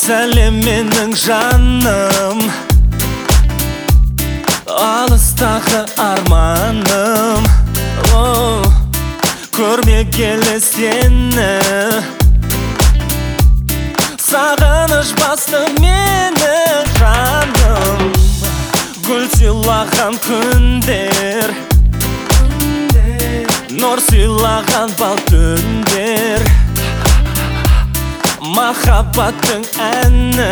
Сәлем менің жаным, алыстағы арманым. Көрмегелі сені, сағыныш басты мені жаным. Гүл сыйлаған күндер, нұр сыйлаған бал түндер. Махаббаттың әні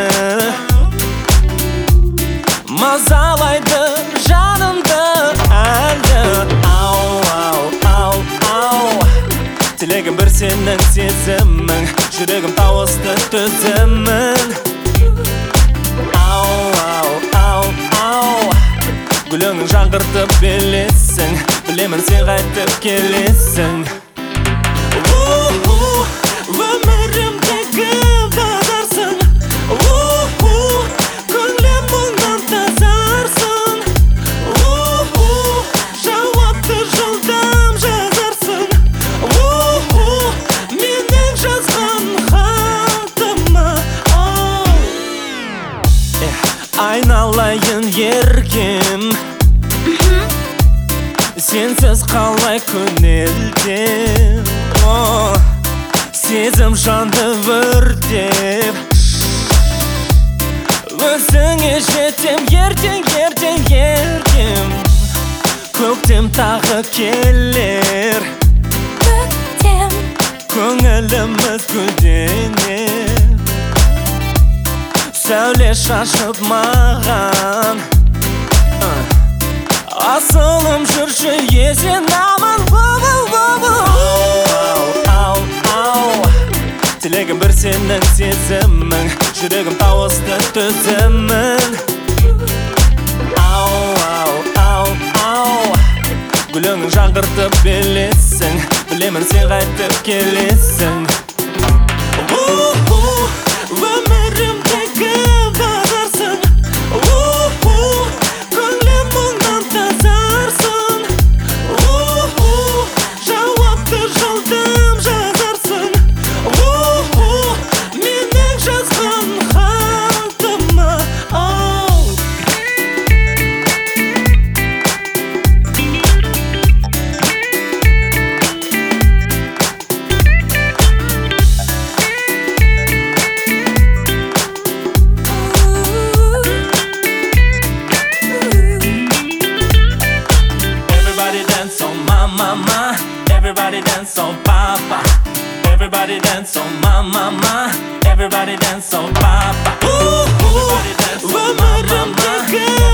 мазалайды жанымды әлі. Ау, ау, ау, ау, тілегім бір сенің сезімің, жүрегім тауысты төзімін. Ау, ау, ау, ау, гүліңнің жаңғыртып белесің, білемін сен қайтып келесің. Өмірімдегі базарсың, көңілім мұңнан тазарсың. Жауапты жылдам жазарсың, менің жазған хатыма. Айналайын еркем, сенсіз қалай көнелдем. Сезім жанды өртеп, өзіңе жетем ертең, ертең, ертең. Көктем тағы келер, көктем. Көңіліміз гүлденер, сәуле шашып маған. Асылым жүрші есен аман. Тілегім бір сенің сезімің, жүрегім тауысты төзімін. Ау, ау, ау, ау, гүліңнің жаңғыртып белесің, білемін сен қайтып келесің. Өмірімдегі базарсың, көңілім мұңнан тазарсың. Жауапты жылдам жазарсың, менің жазған хатыма. Everybody dance on mama, everybody dance on papa. Everybody dance on mama, everybody dance on papa. Everybody dance on mama.